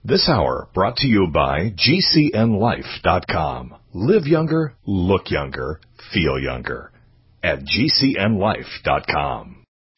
This hour brought to you by GCNLife.com. Live younger, look younger, feel younger at GCNLife.com.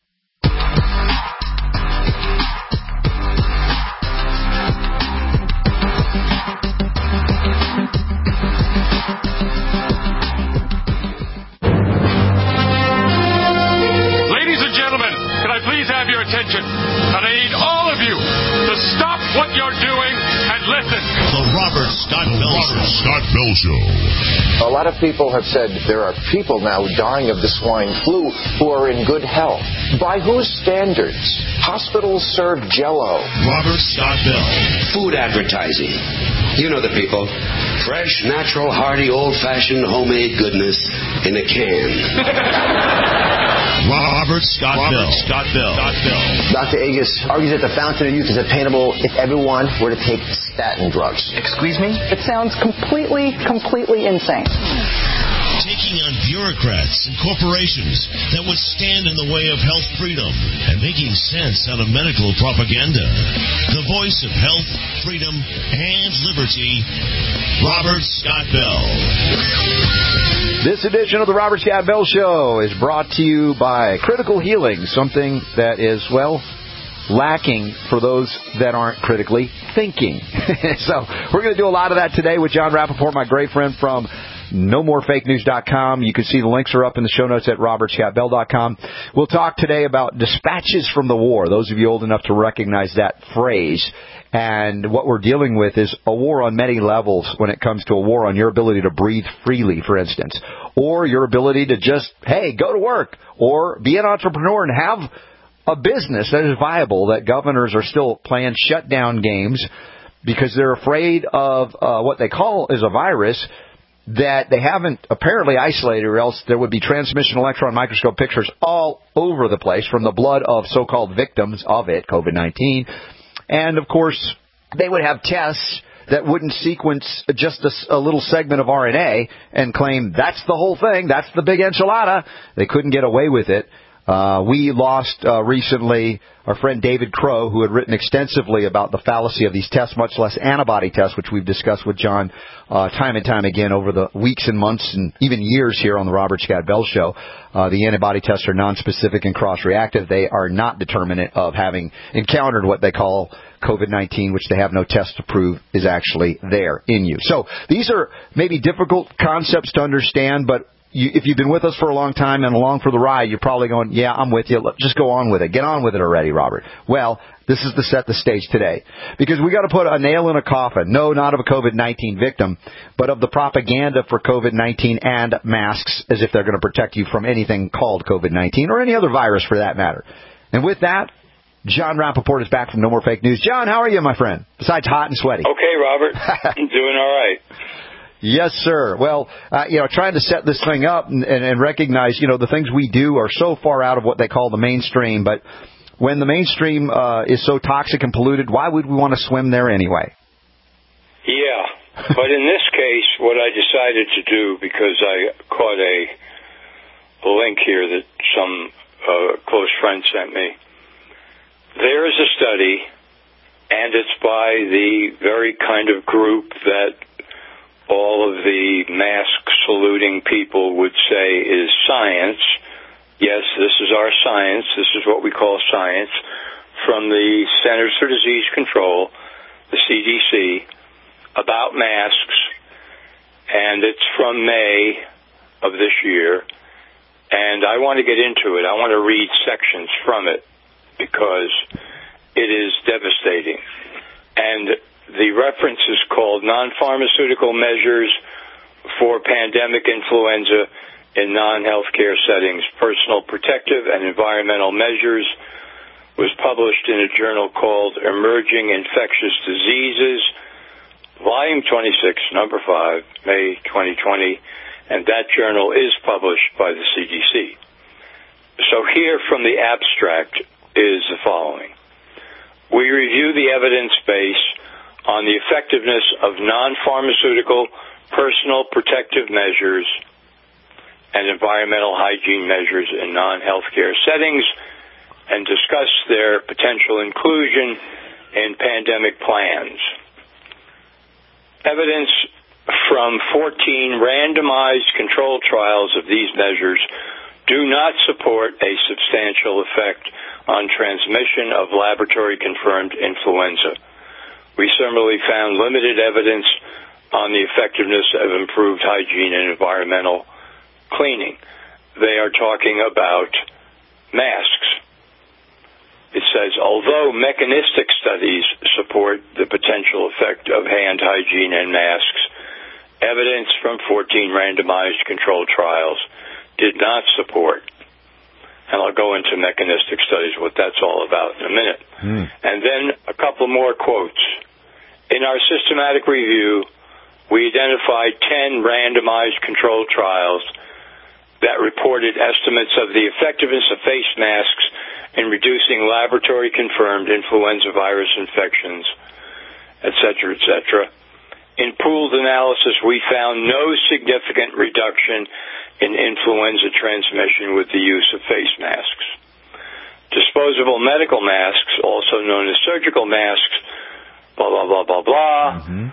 Ladies and gentlemen, can I please have your attention? And I need all of you to stop what you're doing and listen. The Robert Scott Bell Show. A lot of people have said there are people now dying of the swine flu who are in good health. By whose standards? Hospitals serve Jell-O. Robert Scott Bell. Food advertising. You know the people. Fresh, natural, hearty, old-fashioned, homemade goodness in a can. Robert Scott Bell. Dr. Agus argues that the fountain of youth is attainable if everyone were to take statin drugs. Excuse me? It sounds completely insane. Taking on bureaucrats and corporations that would stand in the way of health freedom and making sense out of medical propaganda. The voice of health, freedom, and liberty, Robert Scott Bell. This edition of the Robert Scott Bell Show is brought to you by Critical Healing, something that is, well, lacking for those that aren't critically thinking. So we're going to do a lot of that today with John Rappaport, my great friend from NoMoreFakeNews.com. You can see the links are up in the show notes at RobertScottBell.com. We'll talk today about dispatches from the war, those of you old enough to recognize that phrase. And what we're dealing with is a war on many levels when it comes to a war on your ability to breathe freely, for instance, or your ability to just, hey, go to work, or be an entrepreneur and have a business that is viable, that governors are still playing shutdown games because they're afraid of what they call is a virus that they haven't apparently isolated, or else there would be transmission electron microscope pictures all over the place from the blood of so-called victims of it, COVID-19. And, of course, they would have tests that wouldn't sequence just a little segment of RNA and claim that's the whole thing, that's the big enchilada. They couldn't get away with it. We lost recently our friend David Crow, who had written extensively about the fallacy of these tests, much less antibody tests, which we've discussed with John time and time again over the weeks and months and even years here on the Robert Scott Bell Show. The antibody tests are nonspecific and cross-reactive. They are not determinant of having encountered what they call COVID-19, which they have no test to prove is actually there in you. So these are maybe difficult concepts to understand, but if you've been with us for a long time and along for the ride, you're probably going, yeah, I'm with you. Just go on with it. Get on with it already, Robert. Well, this is to set the stage today, because we got to put a nail in a coffin. No, not of a COVID-19 victim, but of the propaganda for COVID-19 and masks, as if they're going to protect you from anything called COVID-19 or any other virus for that matter. And with that, John Rappaport is back from No More Fake News. John, how are you, my friend? Besides hot and sweaty. Okay, Robert. I'm doing all right. Yes, sir. Well, trying to set this thing up and recognize, the things we do are so far out of what they call the mainstream. But when the mainstream is so toxic and polluted, why would we want to swim there anyway? Yeah. But in this case, what I decided to do, because I caught a link here that some close friend sent me, there is a study, and it's by the very kind of group that all of the mask-saluting people would say is science. Yes, this is our science. This is what we call science. From the Centers for Disease Control, the CDC, about masks, and it's from May of this year. And I want to get into it. I want to read sections from it because it is devastating. And the reference is called Non-Pharmaceutical Measures for Pandemic Influenza in Non-Healthcare Settings, Personal Protective and Environmental Measures, was published in a journal called Emerging Infectious Diseases, Volume 26, Number 5, May 2020, and that journal is published by the CDC. So here from the abstract is the following. We review the evidence base on the effectiveness of non-pharmaceutical personal protective measures and environmental hygiene measures in non-healthcare settings and discuss their potential inclusion in pandemic plans. Evidence from 14 randomized controlled trials of these measures do not support a substantial effect on transmission of laboratory-confirmed influenza. We similarly found limited evidence on the effectiveness of improved hygiene and environmental cleaning. They are talking about masks. It says, although mechanistic studies support the potential effect of hand hygiene and masks, evidence from 14 randomized controlled trials did not support. And I'll go into mechanistic studies, what that's all about in a minute. And then a couple more quotes. In our systematic review, we identified 10 randomized controlled trials that reported estimates of the effectiveness of face masks in reducing laboratory-confirmed influenza virus infections, et cetera, In pooled analysis, we found no significant reduction in influenza transmission with the use of face masks. Disposable medical masks, also known as surgical masks, blah, blah, blah, blah, blah.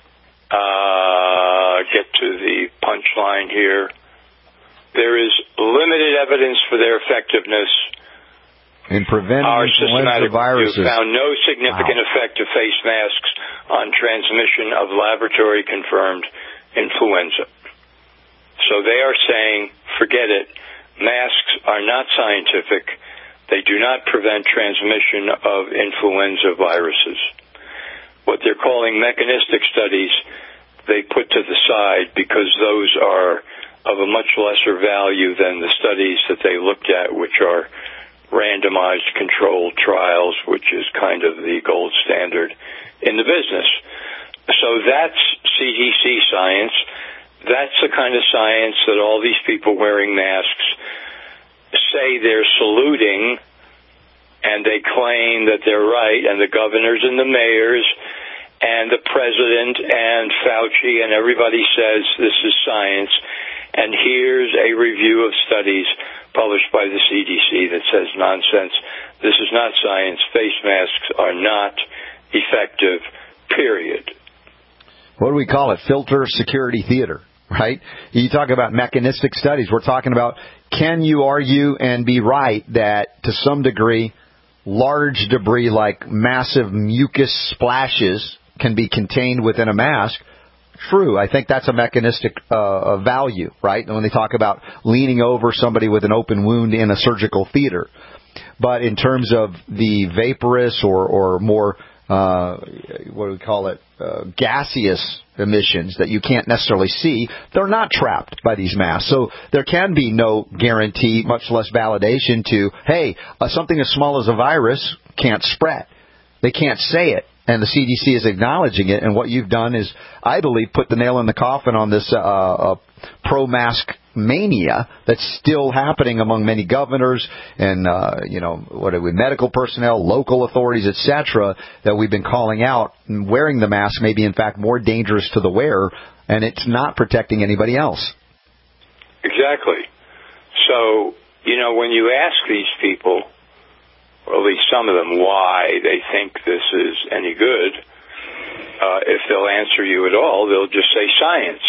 Get to the punchline here. There is limited evidence for their effectiveness. In preventing influenza viruses. Our found no significant effect of face masks on transmission of laboratory-confirmed influenza. So they are saying, forget it. Masks are not scientific. They do not prevent transmission of influenza viruses. What they're calling mechanistic studies, they put to the side because those are of a much lesser value than the studies that they looked at, which are randomized controlled trials, which is kind of the gold standard in the business. So that's CDC science. That's the kind of science that all these people wearing masks say they're saluting, and they claim that they're right, and the governors and the mayors and the president and Fauci and everybody says this is science. And here's a review of studies published by the CDC that says nonsense. This is not science. Face masks are not effective, period. What do we call it? Filter security theater, right? You talk about mechanistic studies. We're talking about, can you argue and be right that to some degree large debris like massive mucus splashes can be contained within a mask? True. I think that's a mechanistic value, right? When they talk about leaning over somebody with an open wound in a surgical theater. But in terms of the vaporous or more, what do we call it, gaseous emissions that you can't necessarily see, they're not trapped by these masks. So there can be no guarantee, much less validation to, hey, something as small as a virus can't spread. They can't say it. And the CDC is acknowledging it, and what you've done is, I believe, put the nail in the coffin on this pro-mask mania that's still happening among many governors and, medical personnel, local authorities, etc., that we've been calling out. And wearing the mask may be, in fact, more dangerous to the wearer, and it's not protecting anybody else. Exactly. So, when you ask these people, or at least some of them, why they think this is any good, if they'll answer you at all, they'll just say science.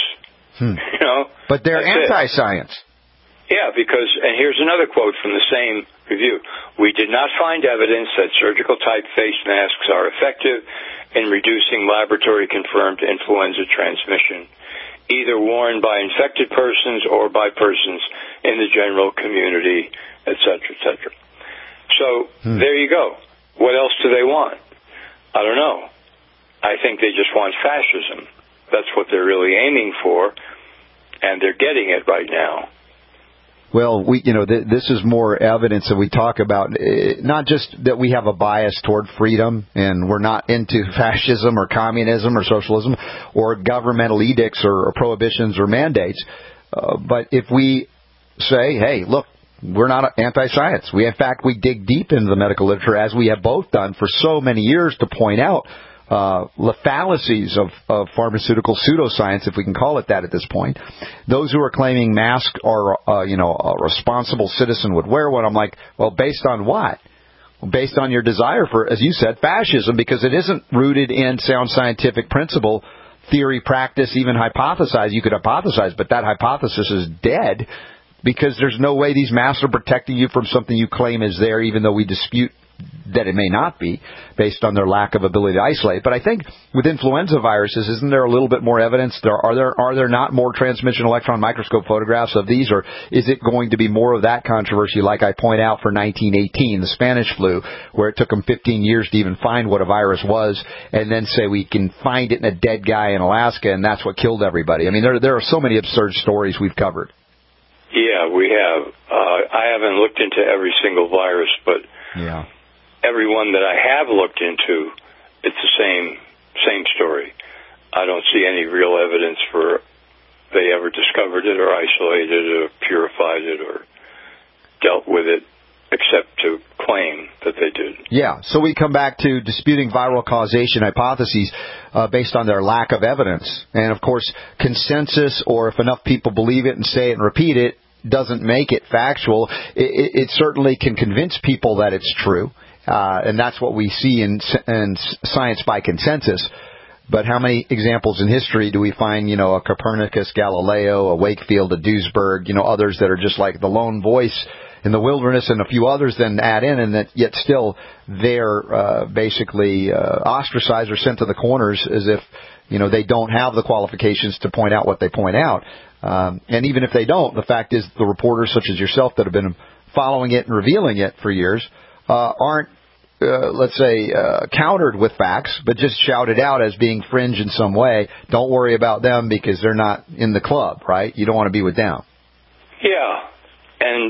But they're anti-science. Yeah, because, and here's another quote from the same review. We did not find evidence that surgical-type face masks are effective in reducing laboratory-confirmed influenza transmission, either worn by infected persons or by persons in the general community, et cetera, et cetera. So there you go. What else do they want? I don't know. I think they just want fascism. That's what they're really aiming for, and they're getting it right now. Well, this is more evidence that we talk about, not just that we have a bias toward freedom and we're not into fascism or communism or socialism or governmental edicts or prohibitions or mandates, but if we say, hey, look, we're not anti-science. We dig deep into the medical literature, as we have both done for so many years, to point out the fallacies of pharmaceutical pseudoscience, if we can call it that at this point. Those who are claiming masks are, a responsible citizen would wear one. I'm like, well, based on what? Based on your desire for, as you said, fascism, because it isn't rooted in sound scientific principle theory, practice, even hypothesize. You could hypothesize, but that hypothesis is dead because there's no way these masks are protecting you from something you claim is there, even though we dispute that it may not be based on their lack of ability to isolate. But I think with influenza viruses, isn't there a little bit more evidence? Are there not more transmission electron microscope photographs of these, or is it going to be more of that controversy like I point out for 1918, the Spanish flu, where it took them 15 years to even find what a virus was, and then say we can find it in a dead guy in Alaska and that's what killed everybody? I mean, there are so many absurd stories we've covered. Yeah, we have. I haven't looked into every single virus, but yeah. Every one that I have looked into, it's the same story. I don't see any real evidence for they ever discovered it or isolated it or purified it or dealt with it, except to claim that they did. Yeah, so we come back to disputing viral causation hypotheses based on their lack of evidence. And, of course, consensus, or if enough people believe it and say it and repeat it, doesn't make it factual. It certainly can convince people that it's true. And that's what we see in science by consensus. But how many examples in history do we find, a Copernicus, Galileo, a Wakefield, a Duesberg, others that are just like the lone voice in the wilderness, and a few others then add in, and that yet still they're basically ostracized or sent to the corners as if, they don't have the qualifications to point out what they point out. And even if they don't, the fact is the reporters such as yourself that have been following it and revealing it for years aren't, let's say, countered with facts, but just shouted out as being fringe in some way. Don't worry about them because they're not in the club, right? You don't want to be with them. Yeah. And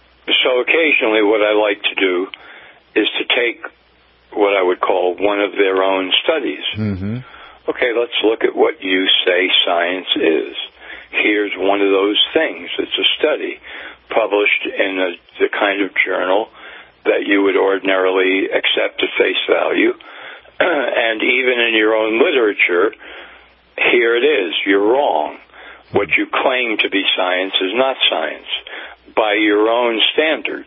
so occasionally what I like to do is to take what I would call one of their own studies. Mm-hmm. Okay, let's look at what you say science is. Here's one of those things. It's a study published in the kind of journal that you would ordinarily accept at face value. And even in your own literature, here it is. You're wrong. What you claim to be science is not science by your own standards.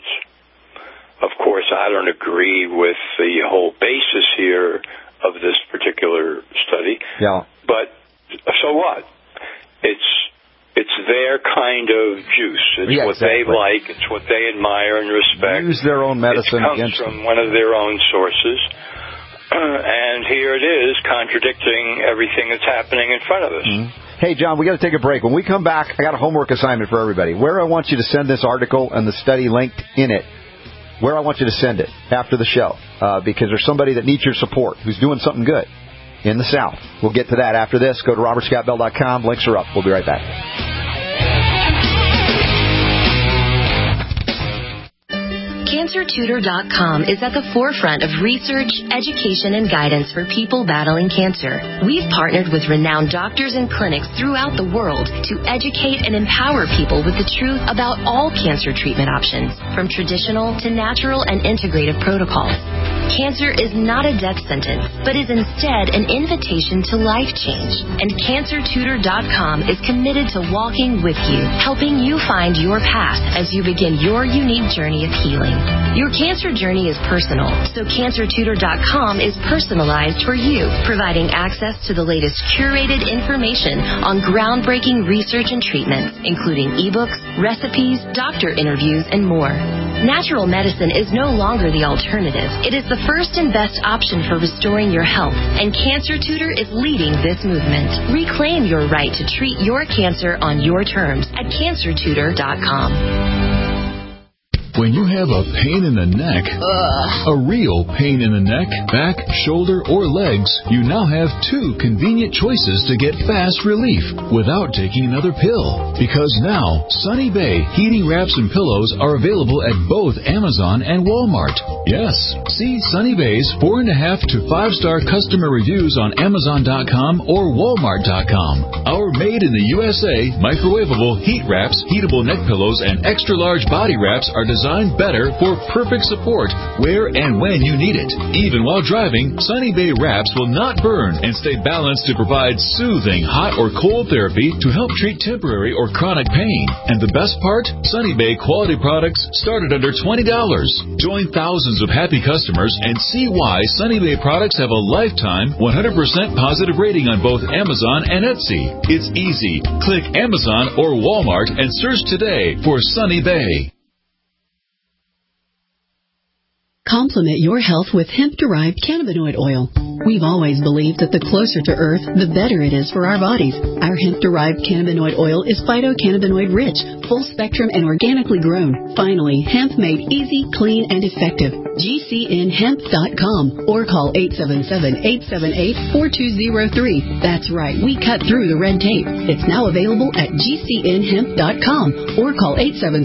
Of course, I don't agree with the whole basis here of this particular study. Yeah. But so what? It's their kind of juice. It's what exactly. they like. It's what they admire and respect. Use their own medicine It comes against from them. one of their own sources. And here it is, contradicting everything that's happening in front of us. Mm-hmm. Hey, John, we got to take a break. When we come back, I got a homework assignment for everybody. Where I want you to send this article and the study linked in it, where I want you to send it after the show, because there's somebody that needs your support who's doing something good in the South. We'll get to that after this. Go to RobertScottBell.com. Links are up. We'll be right back. CancerTutor.com is at the forefront of research, education, and guidance for people battling cancer. We've partnered with renowned doctors and clinics throughout the world to educate and empower people with the truth about all cancer treatment options, from traditional to natural and integrative protocols. Cancer is not a death sentence, but is instead an invitation to life change. And CancerTutor.com is committed to walking with you, helping you find your path as you begin your unique journey of healing. Your cancer journey is personal, so CancerTutor.com is personalized for you, providing access to the latest curated information on groundbreaking research and treatments, including ebooks, recipes, doctor interviews, and more. Natural medicine is no longer the alternative. It is the first and best option for restoring your health, and Cancer Tutor is leading this movement. Reclaim your right to treat your cancer on your terms at CancerTutor.com. When you have a pain in the neck, a real pain in the neck, back, shoulder, or legs, you now have two convenient choices to get fast relief without taking another pill. Because now, Sunny Bay heating wraps and pillows are available at both Amazon and Walmart. Yes, see Sunny Bay's 4.5 to 5-star customer reviews on Amazon.com or Walmart.com. Our made in the USA, microwavable heat wraps, heatable neck pillows, and extra large body wraps are designed designed better for perfect support where and when you need it. Even while driving, Sunny Bay wraps will not burn and stay balanced to provide soothing hot or cold therapy to help treat temporary or chronic pain. And the best part? Sunny Bay quality products start at under $20. Join thousands of happy customers and see why Sunny Bay products have a lifetime 100% positive rating on both Amazon and Etsy. It's easy. Click Amazon or Walmart and search today for Sunny Bay. Complement your health with hemp-derived cannabinoid oil. We've always believed that the closer to Earth, the better it is for our bodies. Our hemp-derived cannabinoid oil is phytocannabinoid-rich, full-spectrum, and organically grown. Finally, hemp made easy, clean, and effective. GCNhemp.com or call 877-878-4203. That's right, we cut through the red tape. It's now available at GCNhemp.com or call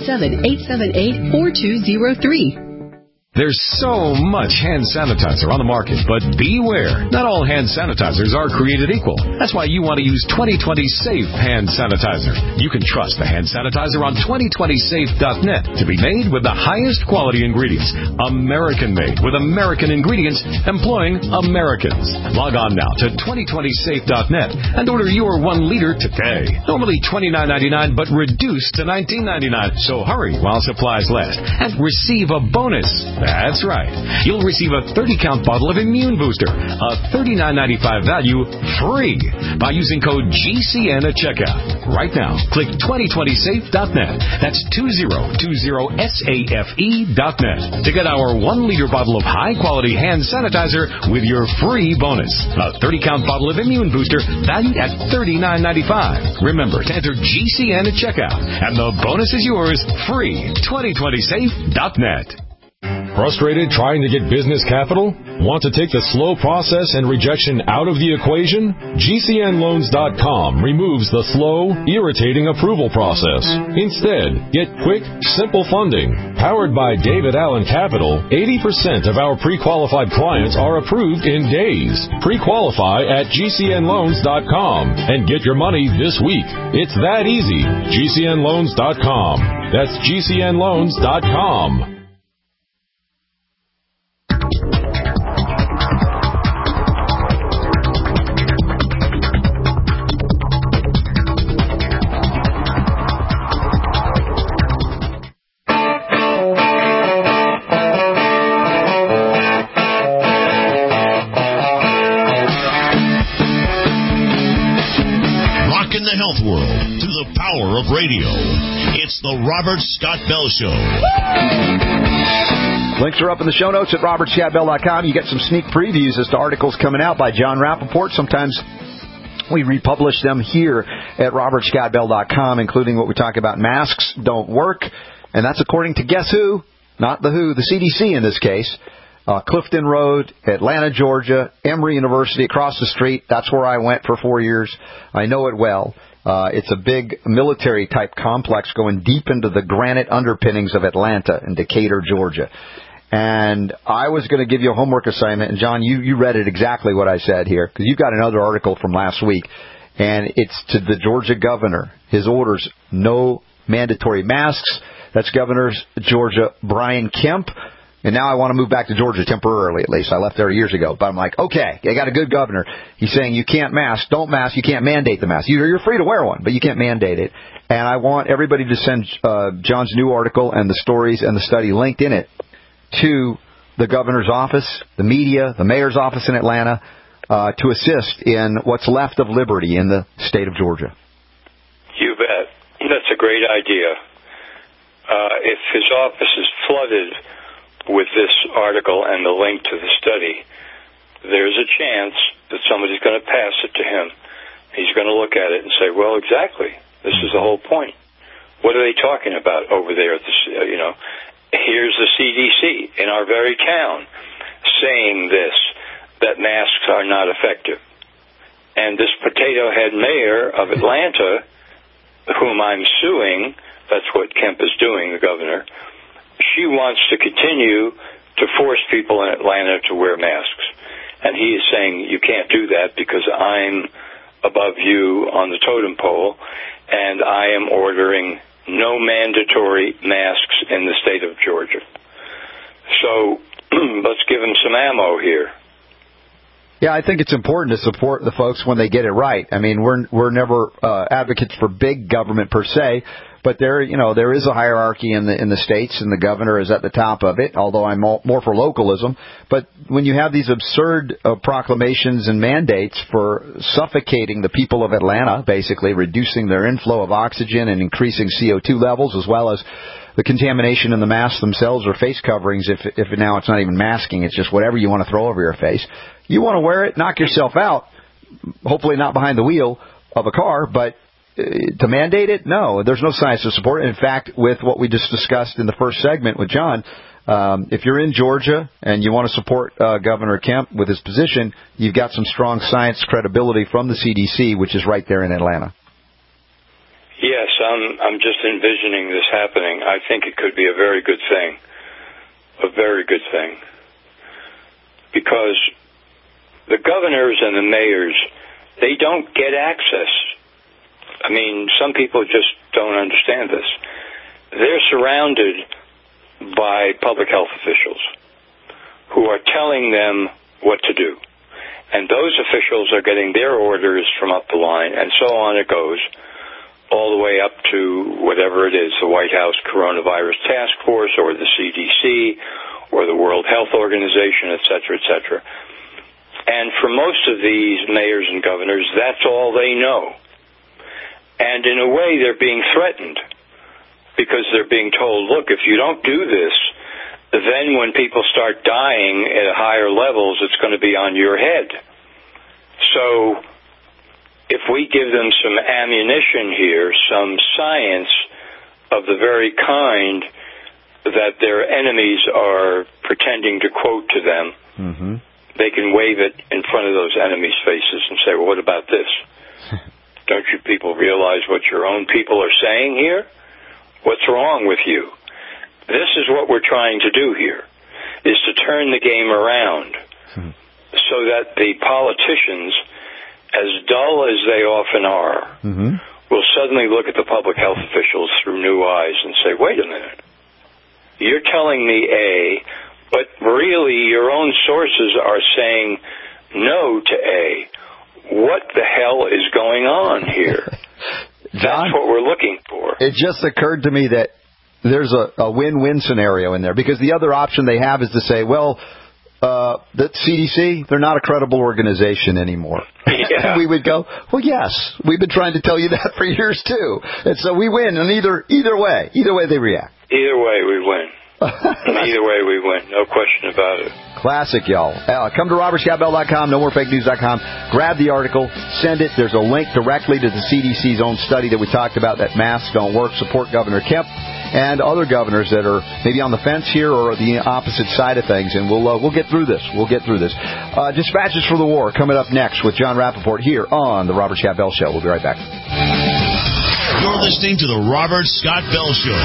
877-878-4203. There's so much hand sanitizer on the market, but beware. Not all hand sanitizers are created equal. That's why you want to use 2020 Safe Hand Sanitizer. You can trust the hand sanitizer on 2020safe.net to be made with the highest quality ingredients. American-made with American ingredients employing Americans. Log on now to 2020safe.net and order your 1 liter today. Normally $29.99, but reduced to $19.99. So hurry while supplies last and receive a bonus. That's right. You'll receive a 30-count bottle of Immune Booster, a $39.95 value, free by using code GCN at checkout. Right now, click 2020safe.net. That's 2020safe.net to get our 1-liter bottle of high-quality hand sanitizer with your free bonus. A 30-count bottle of Immune Booster valued at $39.95. Remember to enter GCN at checkout, and the bonus is yours free. 2020safe.net. Frustrated trying to get business capital? Want to take the slow process and rejection out of the equation? GCNloans.com removes the slow, irritating approval process. Instead, get quick, simple funding. Powered by David Allen Capital, 80% of our pre-qualified clients are approved in days. Pre-qualify at GCNloans.com and get your money this week. It's that easy. GCNloans.com. That's GCNloans.com. Radio. It's the Robert Scott Bell Show. Links are up in the show notes at robertscottbell.com. You get some sneak previews as to articles coming out by John Rappaport. Sometimes we republish them here at robertscottbell.com, including what we talk about. Masks don't work, and that's according to guess who? Not the WHO, the CDC in this case. Clifton Road, Atlanta, Georgia, Emory University across the street. That's where I went for 4 years. I know it well. It's a big military-type complex going deep into the granite underpinnings of Atlanta in Decatur, Georgia. And I was going to give you a homework assignment, and John, you read it exactly what I said here, because you've got another article from last week, and it's to the Georgia governor. His orders, no mandatory masks. That's Governor Georgia Brian Kemp. And now I want to move back to Georgia temporarily, at least. I left there years ago. But I'm like, okay, I got a good governor. He's saying you can't mask, don't mask, you can't mandate the mask. You're free to wear one, but you can't mandate it. And I want everybody to send John's new article and the stories and the study linked in it to the governor's office, the media, the mayor's office in Atlanta, to assist in what's left of liberty in the state of Georgia. You bet. That's a great idea. If his office is flooded with this article and the link to the study, there's a chance that somebody's going to pass it to him. He's going to look at it and say, well, exactly. This is the whole point. What are they talking about over there? Here's the CDC in our very town saying this, that masks are not effective. And this potato head mayor of Atlanta, whom I'm suing, that's what Kemp is doing, the governor, she wants to continue to force people in Atlanta to wear masks. And he is saying, you can't do that because I'm above you on the totem pole, and I am ordering no mandatory masks in the state of Georgia. So let's give them some ammo here. Yeah, I think it's important to support the folks when they get it right. I mean, we're never advocates for big government per se, but there is a hierarchy in the states, and the governor is at the top of it. Although I'm more for localism, but when you have these absurd proclamations and mandates for suffocating the people of Atlanta, basically reducing their inflow of oxygen and increasing CO2 levels, as well as the contamination in the masks themselves or face coverings, if now it's not even masking, it's just whatever you want to throw over your face. You want to wear it, knock yourself out, hopefully not behind the wheel of a car, but to mandate it, no, there's no science to support it. In fact, with what we just discussed in the first segment with John, if you're in Georgia and you want to support Governor Kemp with his position, you've got some strong science credibility from the CDC, which is right there in Atlanta. Yes, I'm just envisioning this happening. I think it could be a very good thing. A very good thing. Because the governors and the mayors, they don't get access. I mean, some people just don't understand this. They're surrounded by public health officials who are telling them what to do. And those officials are getting their orders from up the line, and so on it goes, all the way up to whatever it is, the White House Coronavirus Task Force or the CDC or the World Health Organization, et cetera, et cetera. And for most of these mayors and governors, that's all they know. And in a way, they're being threatened because they're being told, look, if you don't do this, then when people start dying at higher levels, it's going to be on your head. So if we give them some ammunition here, some science of the very kind that their enemies are pretending to quote to them, they can wave it in front of those enemies' faces and say, well, what about this? Don't you people realize what your own people are saying here? What's wrong with you? This is what we're trying to do here, is to turn the game around so that the politicians, as dull as they often are, will suddenly look at the public health officials through new eyes and say, wait a minute, you're telling me A, but really your own sources are saying no to A. What the hell is going on here? John, that's what we're looking for. It just occurred to me that there's a win-win scenario in there, because the other option they have is to say, well, the CDC, they're not a credible organization anymore. Yeah. And we would go, well, yes, we've been trying to tell you that for years too. And so we win, and either way they react. Either way we win. Either way we win, no question about it. Classic, y'all. Come to RobertScottBell.com, NoMoreFakeNews.com. Grab the article, send it. There's a link directly to the CDC's own study that we talked about, that masks don't work. Support Governor Kemp and other governors that are maybe on the fence here or the opposite side of things, and we'll get through this. Dispatches for the War coming up next with John Rappaport here on the Robert Scott Bell Show. We'll be right back. You're listening to the Robert Scott Bell Show.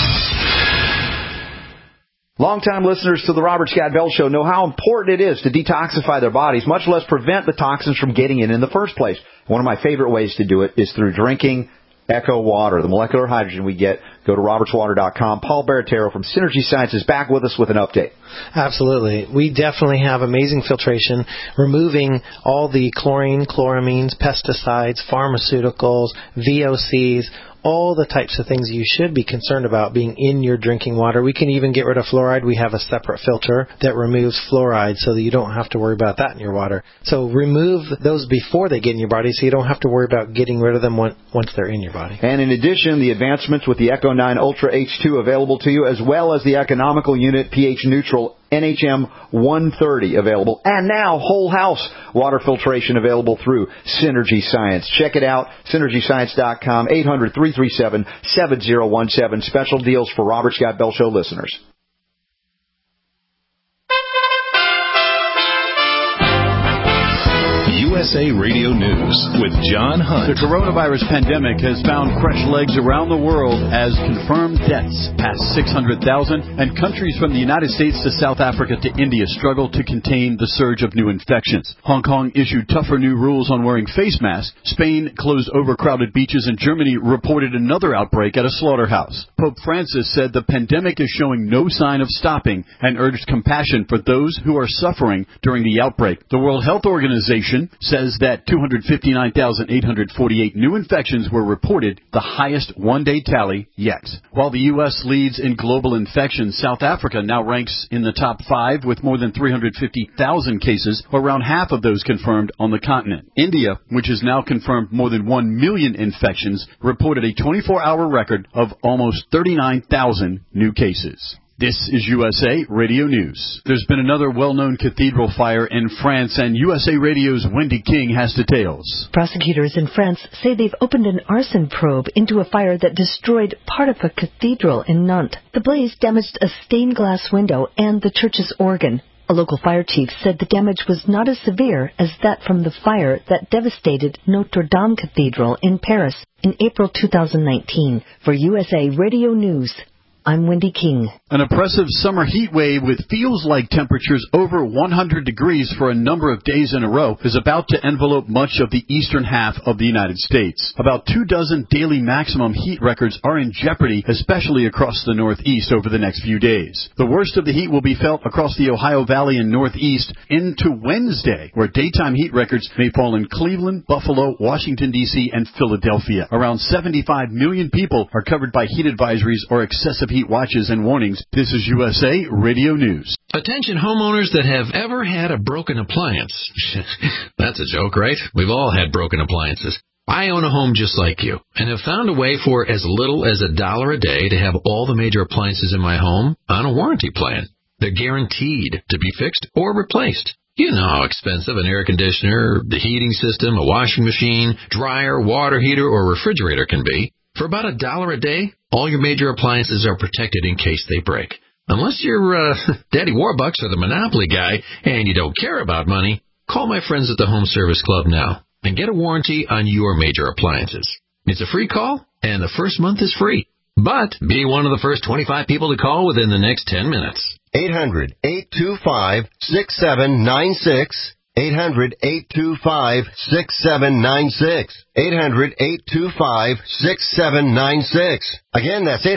Longtime listeners to the Robert Scott Bell Show know how important it is to detoxify their bodies, much less prevent the toxins from getting in the first place. One of my favorite ways to do it is through drinking Echo Water, the molecular hydrogen we get. Go to robertswater.com. Paul Baratero from Synergy Science is back with us with an update. Absolutely. We definitely have amazing filtration, removing all the chlorine, chloramines, pesticides, pharmaceuticals, VOCs, all the types of things you should be concerned about being in your drinking water. We can even get rid of fluoride. We have a separate filter that removes fluoride so that you don't have to worry about that in your water. So remove those before they get in your body so you don't have to worry about getting rid of them once they're in your body. And in addition, the advancements with the Echo 9 Ultra H2 available to you, as well as the economical unit pH neutral NHM 130 available, and now whole house water filtration available through Synergy Science. Check it out, synergyscience.com, 800-337-7017. Special deals for Robert Scott Bell Show listeners. USA Radio News with John Hunt. The coronavirus pandemic has found fresh legs around the world as confirmed deaths pass 600,000, and countries from the United States to South Africa to India struggle to contain the surge of new infections. Hong Kong issued tougher new rules on wearing face masks. Spain closed overcrowded beaches, and Germany reported another outbreak at a slaughterhouse. Pope Francis said the pandemic is showing no sign of stopping and urged compassion for those who are suffering during the outbreak. The World Health Organization says that 259,848 new infections were reported, the highest one-day tally yet. While the U.S. leads in global infections, South Africa now ranks in the top 5 with more than 350,000 cases, around half of those confirmed on the continent. India, which has now confirmed more than 1 million infections, reported a 24-hour record of almost 39,000 new cases. This is USA Radio News. There's been another well-known cathedral fire in France, and USA Radio's Wendy King has details. Prosecutors in France say they've opened an arson probe into a fire that destroyed part of a cathedral in Nantes. The blaze damaged a stained glass window and the church's organ. A local fire chief said the damage was not as severe as that from the fire that devastated Notre Dame Cathedral in Paris in April 2019. For USA Radio News, I'm Wendy King. An oppressive summer heat wave with feels-like temperatures over 100 degrees for a number of days in a row is about to envelope much of the eastern half of the United States. About 24 daily maximum heat records are in jeopardy, especially across the Northeast over the next few days. The worst of the heat will be felt across the Ohio Valley and Northeast into Wednesday, where daytime heat records may fall in Cleveland, Buffalo, Washington, D.C., and Philadelphia. Around 75 million people are covered by heat advisories or excessive heat watches and warnings. This is USA Radio News. Attention homeowners that have ever had a broken appliance. That's a joke, right? We've all had broken appliances. I own a home just like you and have found a way for as little as $1 a day to have all the major appliances in my home on a warranty plan. They're guaranteed to be fixed or replaced. You know how expensive an air conditioner, the heating system, a washing machine, dryer, water heater, or refrigerator can be. For about $1 a day, all your major appliances are protected in case they break. Unless you're Daddy Warbucks or the Monopoly guy and you don't care about money, call my friends at the Home Service Club now and get a warranty on your major appliances. It's a free call, and the first month is free. But be one of the first 25 people to call within the next 10 minutes. 800-825-6796. 800-825-6796. 800-825-6796. Again, that's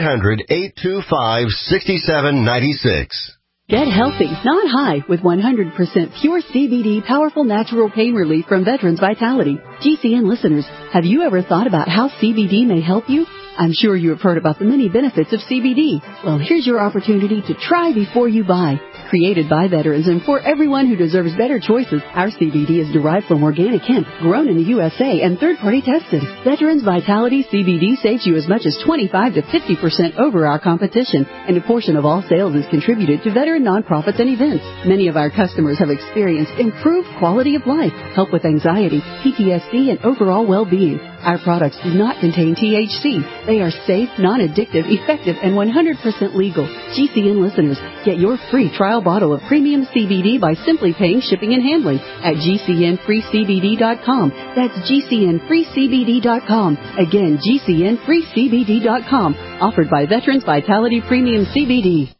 800-825-6796. Get healthy, not high, with 100% pure CBD powerful natural pain relief from Veterans Vitality. GCN listeners, have you ever thought about how CBD may help you? I'm sure you have heard about the many benefits of CBD. Well, here's your opportunity to try before you buy. Created by veterans and for everyone who deserves better choices, our CBD is derived from organic hemp, grown in the USA and third-party tested. Veterans Vitality CBD saves you as much as 25 to 50% over our competition, and a portion of all sales is contributed to veteran nonprofits and events. Many of our customers have experienced improved quality of life, help with anxiety, PTSD, and overall well-being. Our products do not contain THC. They are safe, non-addictive, effective, and 100% legal. GCN listeners, get your free trial bottle of premium CBD by simply paying shipping and handling at GCNFreeCBD.com. That's GCNFreeCBD.com. Again, GCNFreeCBD.com. Offered by Veterans Vitality Premium CBD.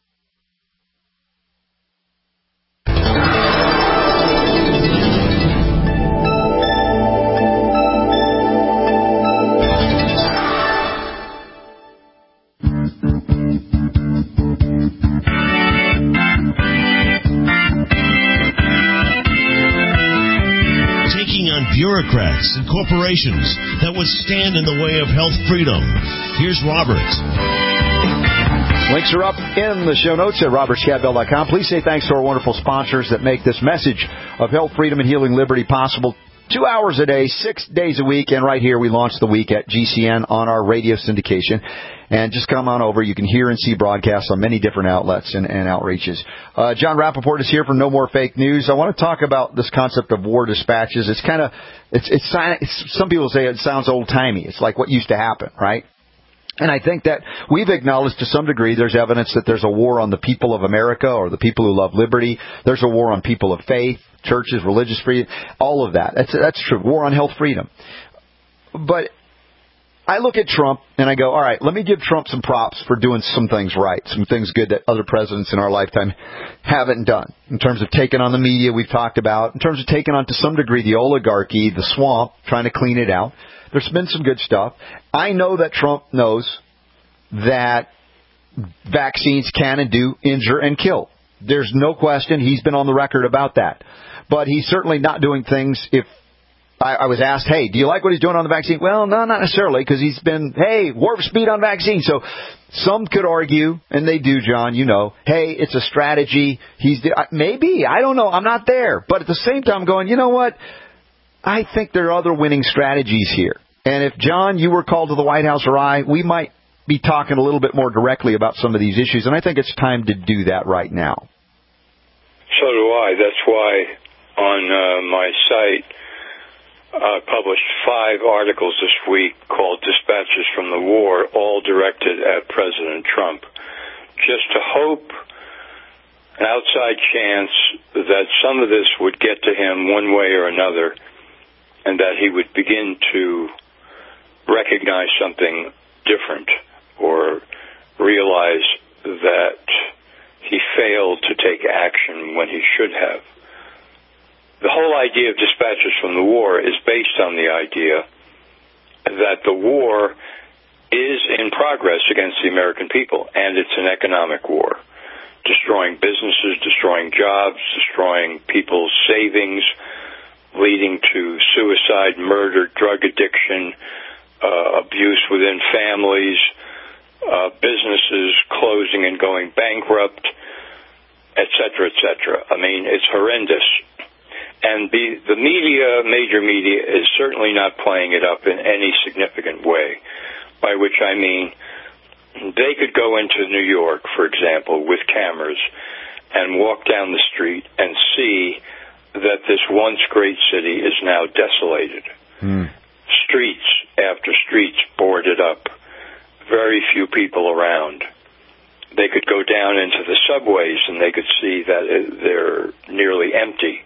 Bureaucrats and corporations that would stand in the way of health freedom. Here's Robert. Links are up in the show notes at robertscadbell.com. Please say thanks to our wonderful sponsors that make this message of health, freedom, and healing liberty possible. 2 hours a day, 6 days a week, and right here we launch the week at GCN on our radio syndication. And just come on over. You can hear and see broadcasts on many different outlets and outreaches. John Rappaport is here from No More Fake News. I want to talk about this concept of war dispatches. It's kind of, it's some people say it sounds old-timey. It's like what used to happen, right? And I think that we've acknowledged to some degree there's evidence that there's a war on the people of America or the people who love liberty. There's a war on people of faith, churches, religious freedom, all of that. That's true. War on health freedom. But I look at Trump and I go, all right, let me give Trump some props for doing some things right, some things good that other presidents in our lifetime haven't done. In terms of taking on the media we've talked about, in terms of taking on to some degree the oligarchy, the swamp, trying to clean it out. There's been some good stuff. I know that Trump knows that vaccines can and do injure and kill. There's no question. He's been on the record about that. But he's certainly not doing things. If I was asked, hey, do you like what he's doing on the vaccine? Well, no, not necessarily, because he's been, hey, warp speed on vaccines. So some could argue, and they do, John, you know, hey, it's a strategy. Maybe, I don't know, I'm not there. But at the same time, I'm going, you know what? I think there are other winning strategies here. And if, John, you were called to the White House or we might be talking a little bit more directly about some of these issues. And I think it's time to do that right now. So do I. That's why on my site I published 5 articles this week called Dispatches from the War, all directed at President Trump, just to hope an outside chance that some of this would get to him one way or another, and that he would begin to recognize something different or realize that he failed to take action when he should have. The whole idea of Dispatches from the War is based on the idea that the war is in progress against the American people, and it's an economic war, destroying businesses, destroying jobs, destroying people's savings, leading to suicide, murder, drug addiction, abuse within families, businesses closing and going bankrupt, et cetera, et cetera. I mean, it's horrendous. And the media, major media, is certainly not playing it up in any significant way, by which I mean they could go into New York, for example, with cameras and walk down the street and see that this once great city is now desolated. Streets after streets boarded up, very few people around. They could go down into the subways and they could see that they're nearly empty.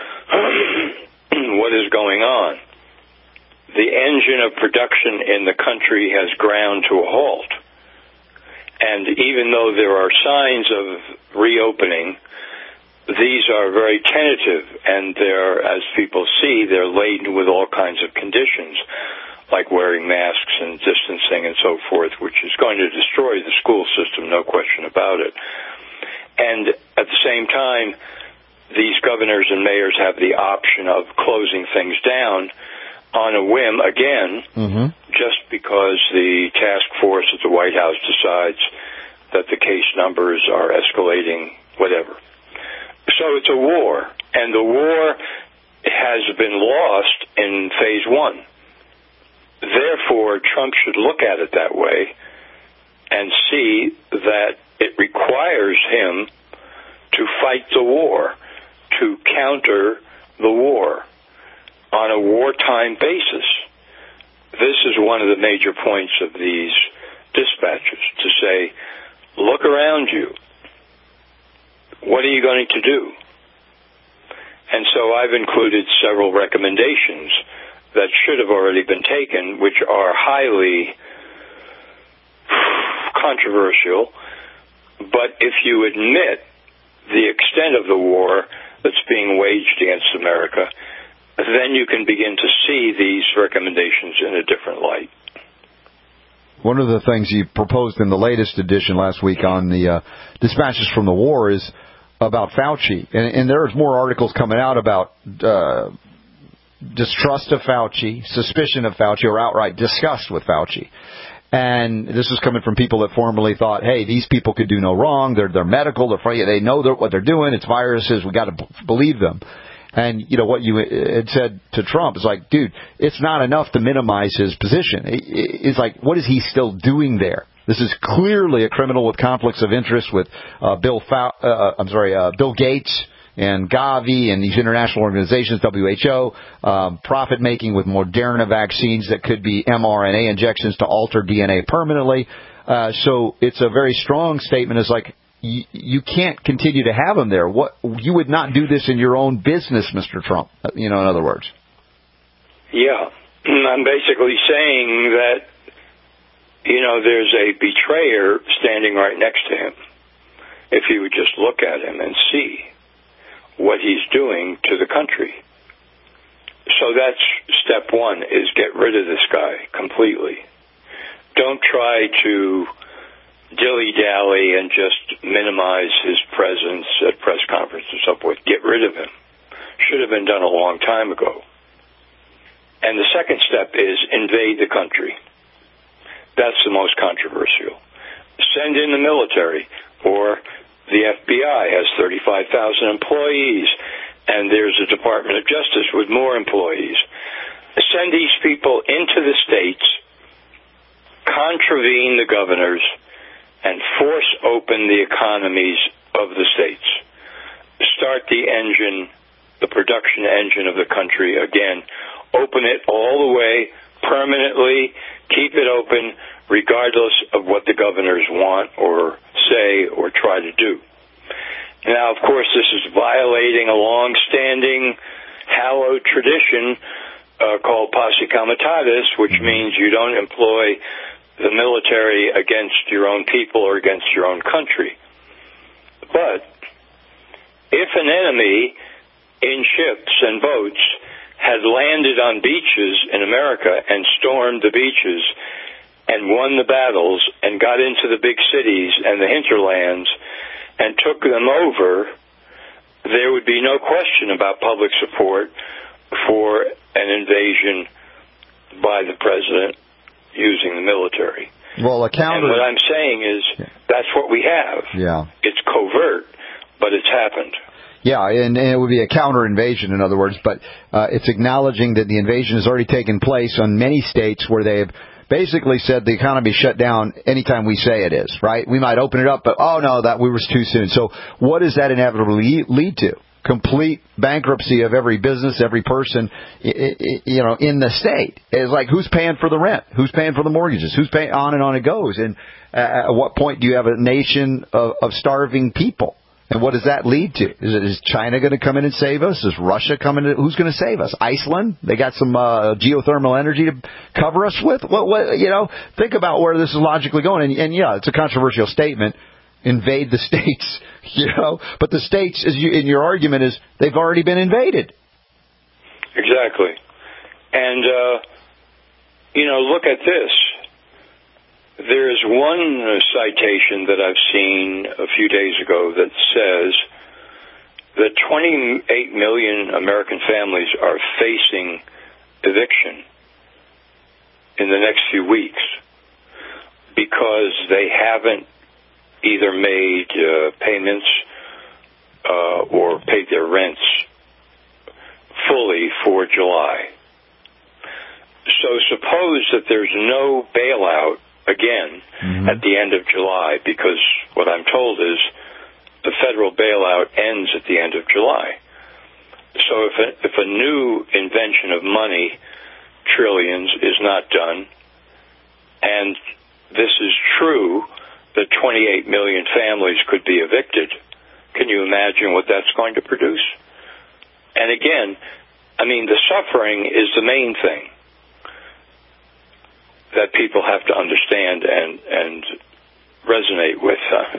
What is going on? The engine of production in the country has ground to a halt. And even though there are signs of reopening, these are very tentative, and they're, as people see, they're laden with all kinds of conditions, like wearing masks and distancing and so forth, which is going to destroy the school system, no question about it. And at the same time, these governors and mayors have the option of closing things down on a whim again, just because the task force at the White House decides that the case numbers are escalating, whatever. So it's a war, and the war has been lost in phase 1. Therefore, Trump should look at it that way and see that it requires him to fight the war, to counter the war on a wartime basis. This is one of the major points of these dispatches, to say, look around you. What are you going to do? And so I've included several recommendations that should have already been taken, which are highly controversial. But if you admit the extent of the war that's being waged against America, then you can begin to see these recommendations in a different light. One of the things you proposed in the latest edition last week on the Dispatches from the War is about Fauci. And there's more articles coming out about distrust of Fauci, suspicion of Fauci, or outright disgust with Fauci. And this is coming from people that formerly thought, hey, these people could do no wrong. They're medical. They know what they're doing. It's viruses. We got to believe them. And, you know, what you had said to Trump is like, dude, it's not enough to minimize his position. It's like, what is he still doing there? This is clearly a criminal with conflicts of interest with Bill Gates and Gavi and these international organizations, WHO, profit-making with Moderna vaccines that could be mRNA injections to alter DNA permanently. So it's a very strong statement. It's like, you can't continue to have them there. You would not do this in your own business, Mr. Trump, in other words. Yeah. I'm basically saying that, there's a betrayer standing right next to him. If he would just look at him and see what he's doing to the country. So that's step one, is get rid of this guy completely. Don't try to dilly-dally and just minimize his presence at press conferences and so forth. Get rid of him. Should have been done a long time ago. And the second step is invade the country. That's the most controversial. Send in the military, or the FBI has 35,000 employees, and there's a Department of Justice with more employees. Send these people into the states, contravene the governors, and force open the economies of the states. Start the engine, the production engine of the country again. Open it all the way, permanently, keep it open, regardless of what the governors want or say or try to do. Now, of course, this is violating a long-standing, hallowed tradition called posse comitatus, which means you don't employ the military against your own people or against your own country. But if an enemy in ships and boats had landed on beaches in America and stormed the beaches and won the battles and got into the big cities and the hinterlands and took them over, there would be no question about public support for an invasion by the president using the military. Well, and what I'm saying is that's what we have. Yeah. It's covert, but it's happened. Yeah, and it would be a counter-invasion, in other words, but it's acknowledging that the invasion has already taken place on many states where they've basically said the economy shut down anytime we say it is, right? We might open it up, but, that was too soon. So what does that inevitably lead to? Complete bankruptcy of every business, every person, in the state. It's like, who's paying for the rent? Who's paying for the mortgages? Who's paying? On and on it goes. And at what point do you have a nation of starving people? And what does that lead to? Is China going to come in and save us? Is Russia coming in? Who's going to save us? Iceland? They got some geothermal energy to cover us with? Think about where this is logically going. And it's a controversial statement. Invade the states, But the states, in your argument, is they've already been invaded. Exactly. And, look at this. There is one citation that I've seen a few days ago that says that 28 million American families are facing eviction in the next few weeks because they haven't either made payments or paid their rents fully for July. So suppose that there's no bailout again at the end of July, because what I'm told is the federal bailout ends at the end of July. So if a new invention of money, trillions, is not done, and this is true, that 28 million families could be evicted, can you imagine what that's going to produce? And again, the suffering is the main thing that people have to understand and resonate with,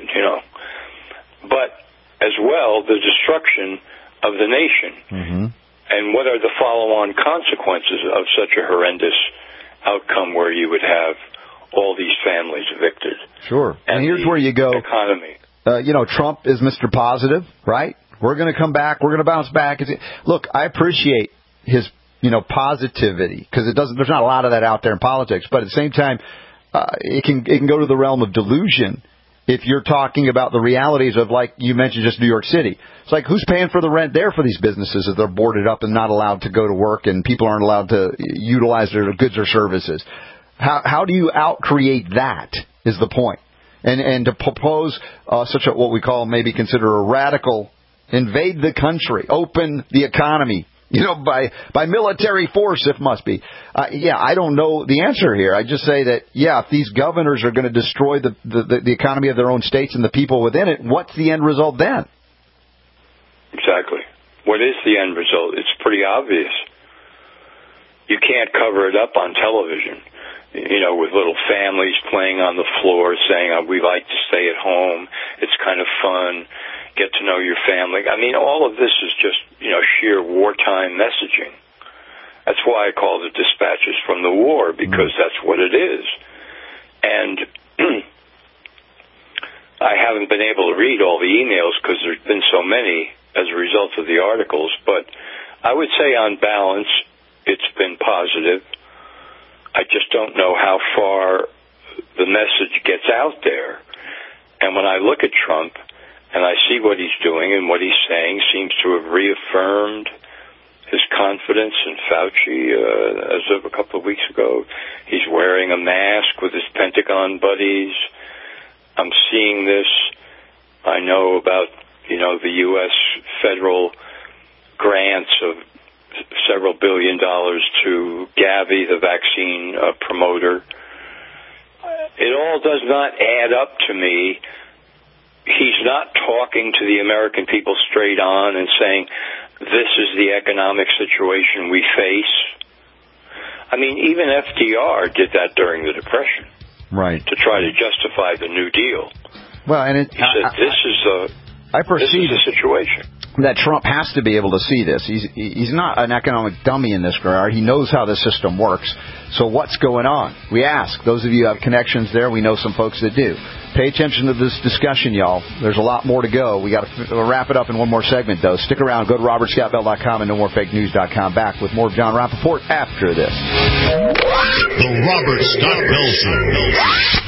But as well, the destruction of the nation. And what are the follow-on consequences of such a horrendous outcome where you would have all these families evicted? Sure. And here's where you go. Economy. Trump is Mr. Positive, right? We're going to come back. We're going to bounce back. Look, I appreciate his positivity, because there's not a lot of that out there in politics. But at the same time, it can go to the realm of delusion if you're talking about the realities of, like you mentioned, just New York City. It's like, who's paying for the rent there for these businesses if they're boarded up and not allowed to go to work and people aren't allowed to utilize their goods or services? How do you out-create that is the point. And to propose what we call, maybe consider a radical invade the country, open the economy, by military force if must be. I don't know the answer here. I just say that, if these governors are going to destroy the economy of their own states and the people within it, what's the end result then? Exactly. What is the end result? It's pretty obvious. You can't cover it up on television, with little families playing on the floor saying, we like to stay at home. It's kind of fun. Get to know your family. I mean, all of this is just, sheer wartime messaging. That's why I call it dispatches from the war, because that's what it is. And I haven't been able to read all the emails because there's been so many as a result of the articles, but I would say on balance, it's been positive. I just don't know how far the message gets out there. And when I look at Trump and I see what he's doing and what he's saying seems to have reaffirmed his confidence in Fauci as of a couple of weeks ago. He's wearing a mask with his Pentagon buddies. I'm seeing this. I know about, the U.S. federal grants of several $1 billion to Gavi, the vaccine promoter. It all does not add up to me. He's not talking to the American people straight on and saying, this is the economic situation we face. I mean, even FDR did that during the Depression. Right. To try to justify the New Deal. Well, and he said, this is the situation. That Trump has to be able to see this. He's not an economic dummy in this regard. He knows how the system works. So what's going on? We ask. Those of you who have connections there, we know some folks that do. Pay attention to this discussion, y'all. There's a lot more to go. We got to wrap it up in one more segment, though. Stick around. Go to robertscottbell.com and nomorefakenews.com. Back with more of John Rappaport after this. The Robert Scott Bell Show.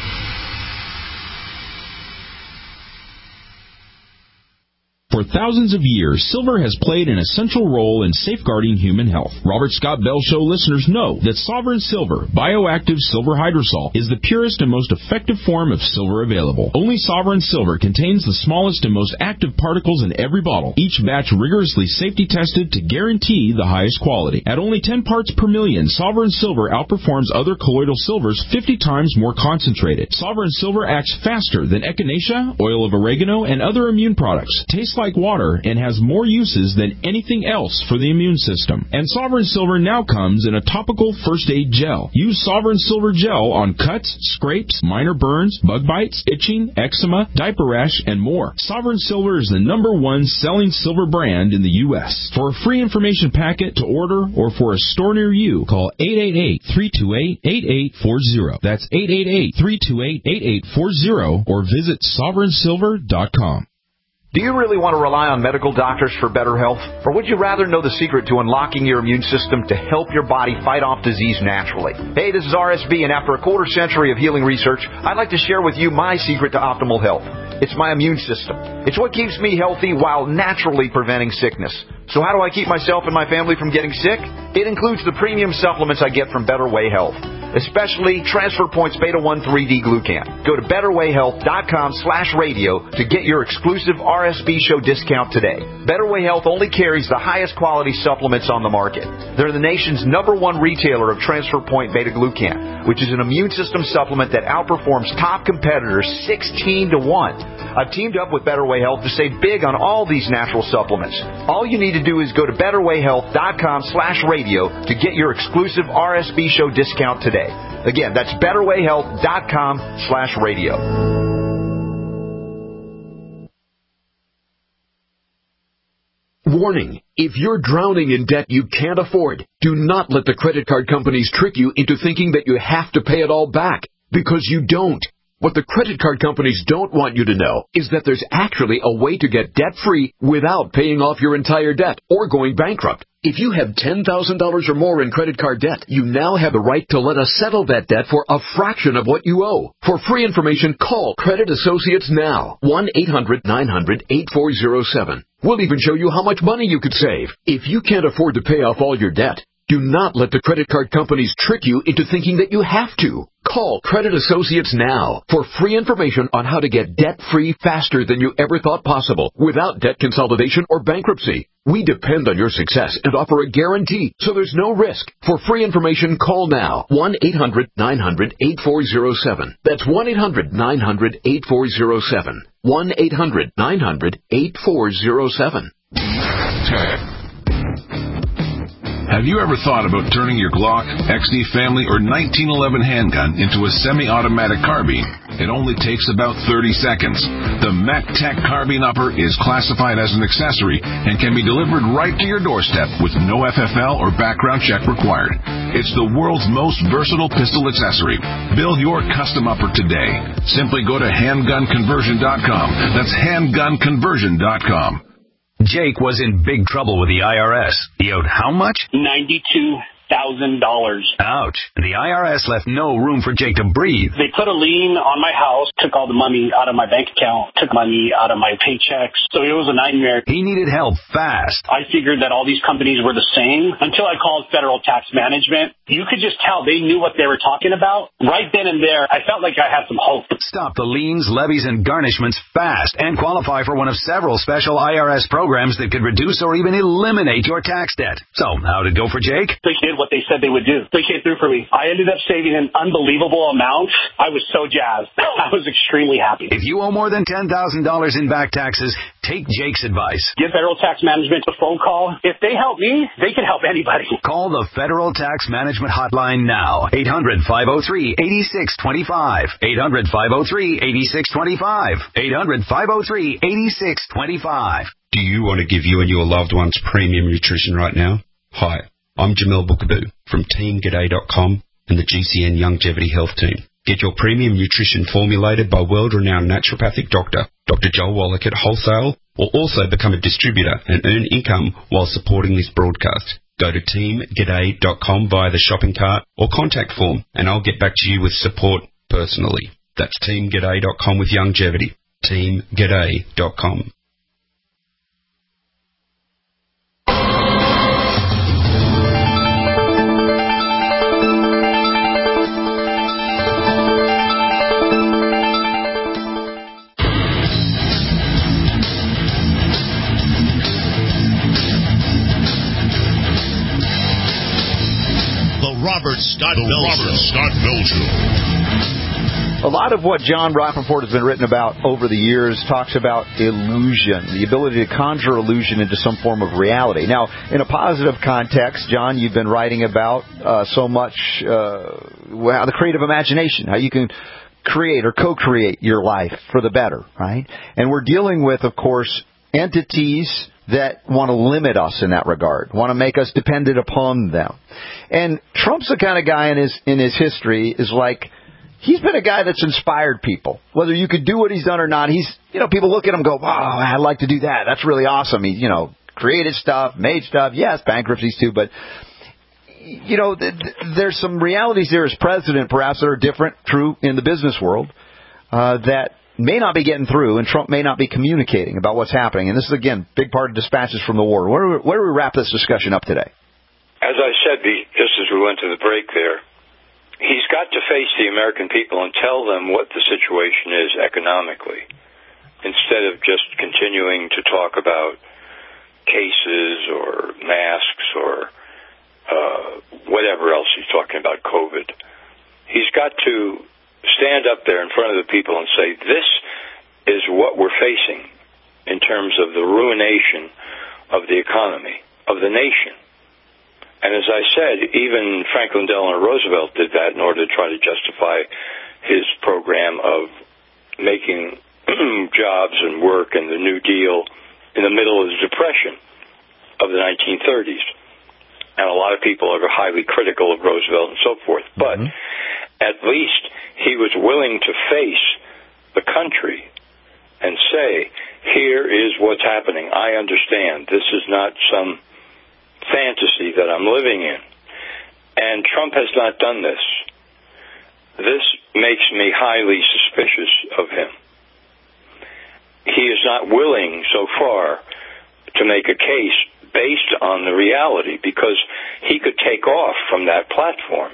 For thousands of years, silver has played an essential role in safeguarding human health. Robert Scott Bell Show listeners know that Sovereign Silver, bioactive silver hydrosol, is the purest and most effective form of silver available. Only Sovereign Silver contains the smallest and most active particles in every bottle, each batch rigorously safety tested to guarantee the highest quality. At only 10 parts per million, Sovereign Silver outperforms other colloidal silvers 50 times more concentrated. Sovereign Silver acts faster than echinacea, oil of oregano, and other immune products. Tastes like water and has more uses than anything else for the immune system. And Sovereign Silver now comes in a topical first aid gel. Use Sovereign Silver gel on cuts, scrapes, minor burns, bug bites, itching, eczema, diaper rash, and more. Sovereign Silver is the #1 selling silver brand in the U.S. For a free information packet to order or for a store near you, call 888-328-8840. That's 888-328-8840 or visit sovereignsilver.com. Do you really want to rely on medical doctors for better health? Or would you rather know the secret to unlocking your immune system to help your body fight off disease naturally? Hey, this is RSB, and after a quarter century of healing research, I'd like to share with you my secret to optimal health. It's my immune system. It's what keeps me healthy while naturally preventing sickness. So how do I keep myself and my family from getting sick? It includes the premium supplements I get from Better Way Health, especially Transfer Points Beta 1 3D Glucan. Go to betterwayhealth.com/radio to get your exclusive RSB show discount today. Better Way Health only carries the highest quality supplements on the market. They're the nation's #1 retailer of Transfer Point Beta Glucan, which is an immune system supplement that outperforms top competitors 16 to 1. I've teamed up with Better Way Health to save big on all these natural supplements. All you need to do is go to betterwayhealth.com/radio to get your exclusive RSB show discount today. Again, that's betterwayhealth.com/radio. Warning, if you're drowning in debt you can't afford, do not let the credit card companies trick you into thinking that you have to pay it all back, because you don't. What the credit card companies don't want you to know is that there's actually a way to get debt-free without paying off your entire debt or going bankrupt. If you have $10,000 or more in credit card debt, you now have the right to let us settle that debt for a fraction of what you owe. For free information, call Credit Associates now. 1-800-900-8407. We'll even show you how much money you could save. If you can't afford to pay off all your debt, do not let the credit card companies trick you into thinking that you have to. Call Credit Associates now for free information on how to get debt-free faster than you ever thought possible without debt consolidation or bankruptcy. We depend on your success and offer a guarantee, so there's no risk. For free information, call now. 1-800-900-8407. That's 1-800-900-8407. 1-800-900-8407. Have you ever thought about turning your Glock, XD Family, or 1911 handgun into a semi-automatic carbine? It only takes about 30 seconds. The MacTech Carbine Upper is classified as an accessory and can be delivered right to your doorstep with no FFL or background check required. It's the world's most versatile pistol accessory. Build your custom upper today. Simply go to handgunconversion.com. That's handgunconversion.com. Jake was in big trouble with the IRS. He owed how much? $92,000. Ouch. The IRS left no room for Jake to breathe. They put a lien on my house, took all the money out of my bank account, took money out of my paychecks. So it was a nightmare. He needed help fast. I figured that all these companies were the same until I called Federal Tax Management. You could just tell they knew what they were talking about. Right then and there, I felt like I had some hope. Stop the liens, levies, and garnishments fast and qualify for one of several special IRS programs that could reduce or even eliminate your tax debt. So, how'd it go for Jake? They did what they said they would do. They came through for me. I ended up saving an unbelievable amount. I was so jazzed. I was extremely happy. If you owe more than $10,000 in back taxes, take Jake's advice. Give Federal Tax Management a phone call. If they help me, they can help anybody. Call the Federal Tax Management Hotline now. 800-503-8625. 800-503-8625. 800-503-8625. Do you want to give you and your loved ones premium nutrition right now? Hi, I'm Jamel Bookaboo from TeamG'day.com and the GCN Longevity Health Team. Get your premium nutrition formulated by world-renowned naturopathic doctor, Dr. Joel Wallach at Wholesale, or also become a distributor and earn income while supporting this broadcast. Go to TeamG'day.com via the shopping cart or contact form, and I'll get back to you with support personally. That's TeamG'day.com with longevity. TeamG'day.com. Robert Scott Bell Show. A lot of what John Rappaport has been written about over the years talks about illusion, the ability to conjure illusion into some form of reality. Now, in a positive context, John, you've been writing about so much the creative imagination, how you can create or co-create your life for the better, right? And we're dealing with, of course, entities that want to limit us in that regard, want to make us dependent upon them. And Trump's the kind of guy in his history is like, he's been a guy that's inspired people. Whether you could do what he's done or not, people look at him and go, wow, I'd like to do that. That's really awesome. He, created stuff, made stuff. Yes, bankruptcies too, but there's some realities there as president, perhaps, that are different, true, in the business world, that may not be getting through, and Trump may not be communicating about what's happening. And this is, again, big part of dispatches from the war. Where do we wrap this discussion up today? As I said, just as we went to the break there, he's got to face the American people and tell them what the situation is economically, instead of just continuing to talk about cases or masks or whatever else he's talking about, COVID. He's got to stand up there in front of the people and say, this is what we're facing in terms of the ruination of the economy, of the nation. And as I said, even Franklin Delano Roosevelt did that in order to try to justify his program of making jobs and work and the New Deal in the middle of the Depression of the 1930s. And a lot of people are highly critical of Roosevelt and so forth. But at least he was willing to face the country and say, here is what's happening. I understand. This is not some fantasy that I'm living in. And Trump has not done this. This makes me highly suspicious of him. He is not willing so far to make a case based on the reality, because he could take off from that platform.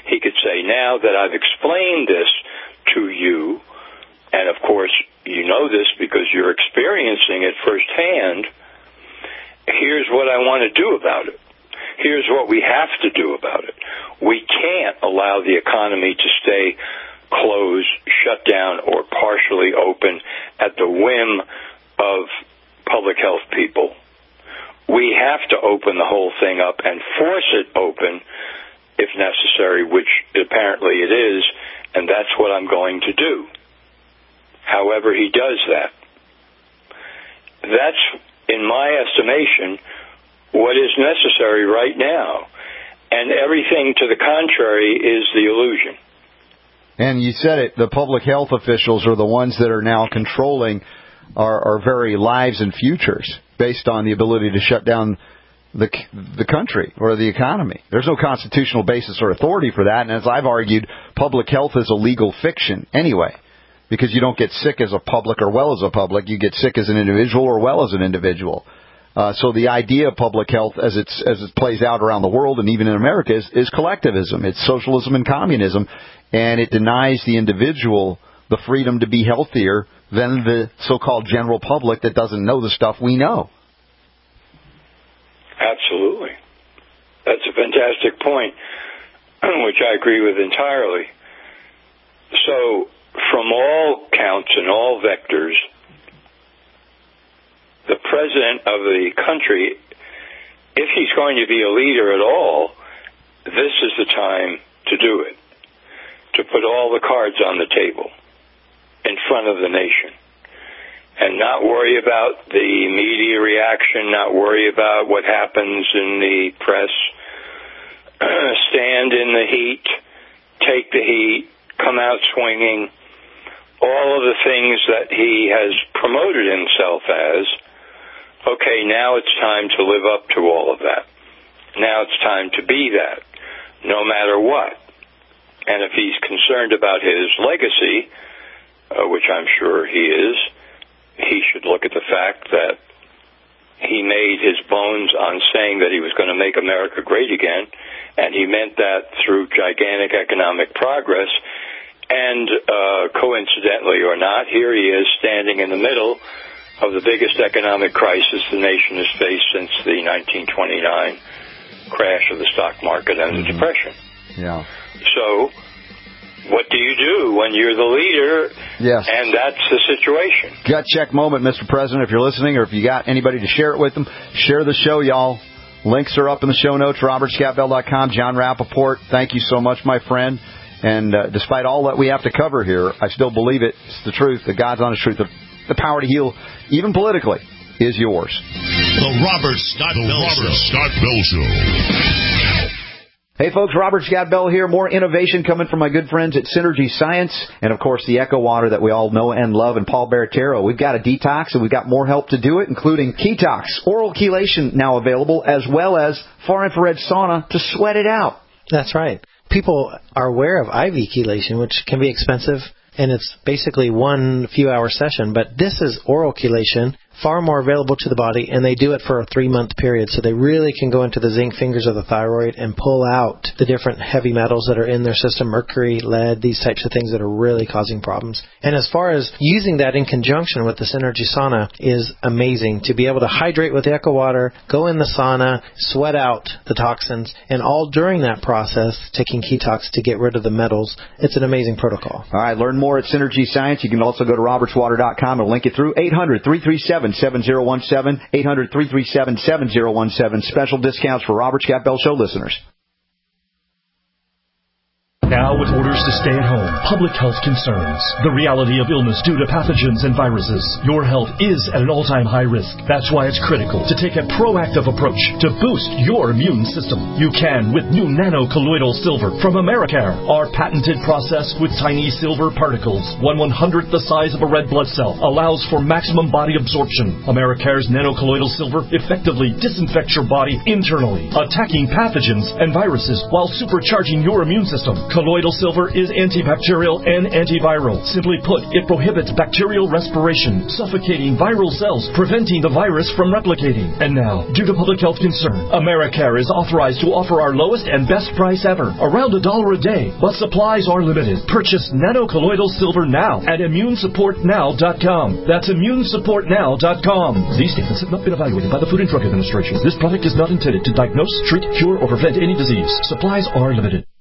he could say, now that I've explained this to you, and of course you know this because you're experiencing it firsthand, here's what I want to do about it. Here's what we have to do about it. We can't allow the economy to stay closed, shut down, or partially open at the whim of public health people. We have to open the whole thing up and force it open if necessary, which apparently it is, and that's what I'm going to do. However he does that. That's, in my estimation, what is necessary right now. And everything to the contrary is the illusion. And you said it, the public health officials are the ones that are now controlling our very lives and futures based on the ability to shut down the country or the economy. There's no constitutional basis or authority for that. And as I've argued, public health is a legal fiction anyway, because you don't get sick as a public or well as a public. You get sick as an individual or well as an individual. So the idea of public health as it plays out around the world and even in America is collectivism. It's socialism and communism, and it denies the individual the freedom to be healthier than the so-called general public that doesn't know the stuff we know. Absolutely. That's a fantastic point, which I agree with entirely. So, from all counts and all vectors, the president of the country, if he's going to be a leader at all, this is the time to do it, to put all the cards on the table in front of the nation and not worry about the media reaction, not worry about what happens in the press. Stand in the heat, take the heat, come out swinging, all of the things that he has promoted himself as. Okay, now it's time to live up to all of that. Now it's time to be that, no matter what. And if he's concerned about his legacy, which I'm sure he is, he should look at the fact that he made his bones on saying that he was going to make America great again, and he meant that through gigantic economic progress. And coincidentally or not, here he is standing in the middle of the biggest economic crisis the nation has faced since the 1929 crash of the stock market and the Depression. Yeah. So, what do you do when you're the leader? Yes. And that's the situation. Gut check moment, Mr. President, if you're listening, or if you got anybody to share it with them, share the show, y'all. Links are up in the show notes, robertscottbell.com. John Rappaport, thank you so much, my friend. And despite all that we have to cover here, I still believe it. It's the truth, the God's honest truth. The power to heal, even politically, is yours. The Robert Scott Bell Show. Hey, folks, Robert Scott Bell here. More innovation coming from my good friends at Synergy Science. And, of course, the Echo Water that we all know and love, and Paul Baratero. We've got a detox, and we've got more help to do it, including Ketox, oral chelation now available, as well as far-infrared sauna to sweat it out. That's right. People are aware of IV chelation, which can be expensive, and it's basically one few-hour session. But this is oral chelation, far more available to the body, and they do it for a 3-month period. So they really can go into the zinc fingers of the thyroid and pull out the different heavy metals that are in their system, mercury, lead, these types of things that are really causing problems. And as far as using that in conjunction with the Synergy sauna is amazing. To be able to hydrate with the Echo Water, go in the sauna, sweat out the toxins, and all during that process, taking Ketox to get rid of the metals. It's an amazing protocol. All right, learn more at Synergy Science. You can also go to robertswater.com and link it through 800-337-7017, 800-337-7017. Special discounts for Robert Scott Bell Show listeners. Now, with orders to stay at home, public health concerns, the reality of illness due to pathogens and viruses, your health is at an all-time high risk. That's why it's critical to take a proactive approach to boost your immune system. You can with new nano-colloidal silver from Americare. Our patented process with tiny silver particles, 1/100th the size of a red blood cell, allows for maximum body absorption. Americare's nano-colloidal silver effectively disinfects your body internally, attacking pathogens and viruses while supercharging your immune system. Colloidal silver is antibacterial and antiviral. Simply put, it prohibits bacterial respiration, suffocating viral cells, preventing the virus from replicating. And now, due to public health concern, Americare is authorized to offer our lowest and best price ever, around $1 a day, but supplies are limited. Purchase nanocolloidal silver now at immunesupportnow.com. That's immunesupportnow.com. These statements have not been evaluated by the Food and Drug Administration. This product is not intended to diagnose, treat, cure, or prevent any disease. Supplies are limited.